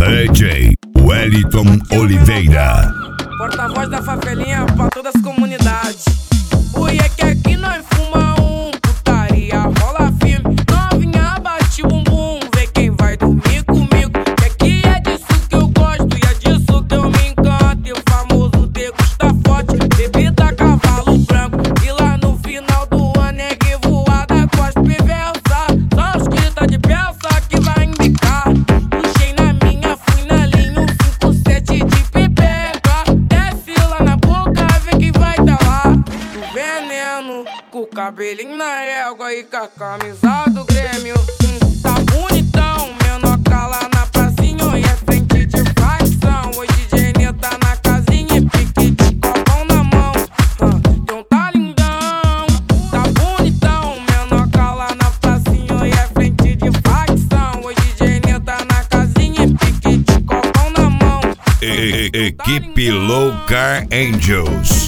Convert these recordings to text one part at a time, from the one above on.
DJ Wellington Oliveira, porta-voz da favelinha pra todas as comunidades. Oi, é que aqui nós fuma putaria, rola firme. Novinha bate o bumbum, vê quem vai dormir comigo. Que aqui é disso que eu gosto e é disso que eu me encanto. E o famoso degusta forte, bebida cavalo branco. E lá no final do ano é que voada cospe versa. Só os que tá de peça que vai embicar. Puxei na minha, fui na linha, 157 de pepeca. Desce lá na boca, vê quem vai tá lá. Do veneno, com o cabelinho na régua e com a camisa do Grêmio. Tá bonitão, menor cala na pracinha e é frente de facção. Hoje DJ tá na casinha e pique de copão na mão. Então tá lindão, tá bonitão, menor cala na pracinha e é frente de facção. Hoje DJ tá na casinha e pique de copão na mão. Equipe Low Car Angels.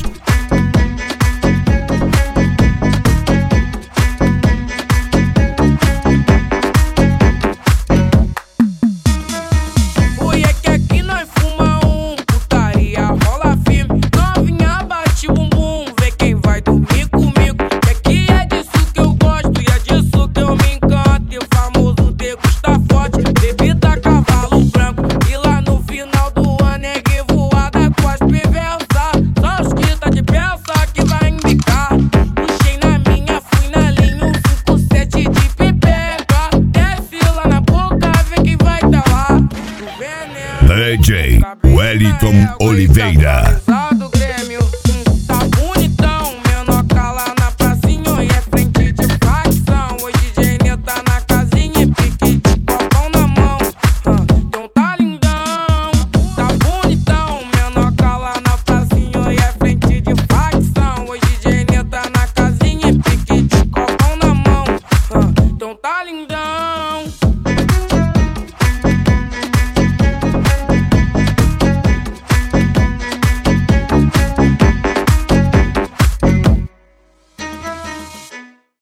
DJ Wellington Oliveira. Do Grêmio. Tá bonitão, menor cala na pracinha e é frente de facção. Hoje DJ tá na casinha e pique de copão na mão. Então tá lindão, tá bonitão, menor cala na pracinha e é frente de facção. Hoje DJ tá na casinha e pique de copão na mão. Então tá lindão.